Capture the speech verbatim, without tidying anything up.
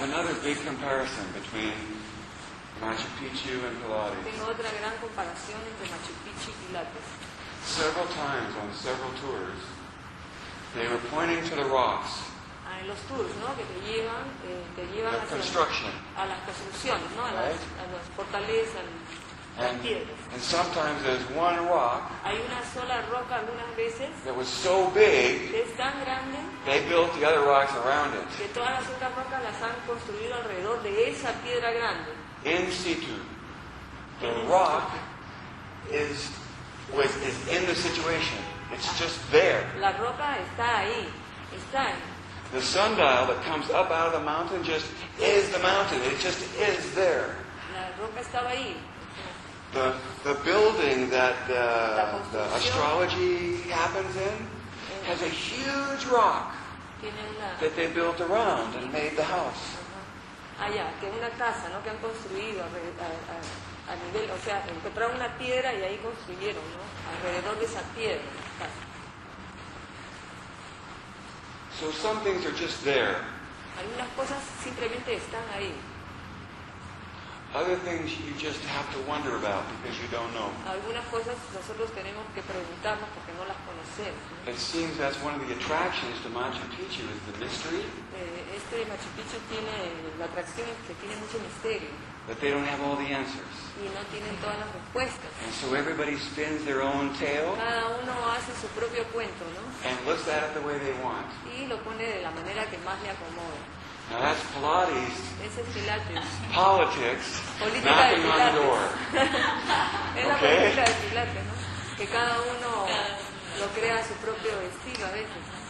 another big comparison between Machu Picchu and Pilates. Tengo otra gran comparación entre Machu Picchu y Pilates. Several times on several tours, they were pointing to the rocks, Ah, en los tours, ¿no? Que te llevan, eh, te llevan the hacia construction. a las construcciones, ¿no? A las, Right. a las fortalezas, a las And, piedras. and sometimes there's one rock Hay una sola roca algunas veces that was so big, que es tan grande they built the other rocks around it, que todas las otras rocas las han construido alrededor de esa piedra grande. in situ. The rock is, was, is in the situation. It's just there. La roca está ahí, está ahí. The sundial that comes up out of the mountain just is the mountain. It just is there. La roca estaba ahí. The, the building that uh, the astrology happens in has a huge rock Tiene una... that they built around and made the house. Ah, ya, que es una casa, ¿no? Que han construido alre- a, a- a nivel, o sea, encontraron una piedra y ahí construyeron, ¿no? Alrededor de esa piedra. casa. So some things are just there. Algunas cosas simplemente están ahí. Other things you just have to wonder about because you don't know. Algunas cosas nosotros tenemos que preguntarnos porque no las conocemos, ¿no? It seems that's one of the attractions to Machu Picchu is the mystery, Eh, Este Machu Picchu tiene, la atracción es que tiene mucho misterio that they don't have all the answers. y no tienen todas las respuestas. And so everybody spins their own tale Cada uno hace su propio cuento, ¿no? and looks at it the way they want. Y lo pone de la manera que más le acomoda. Now that's Pilates, Ese es Pilates. politics, Política de knocking on the door. Pilates. Es la Okay. política de Pilates, ¿no? Que cada uno lo crea a su propio estilo a veces.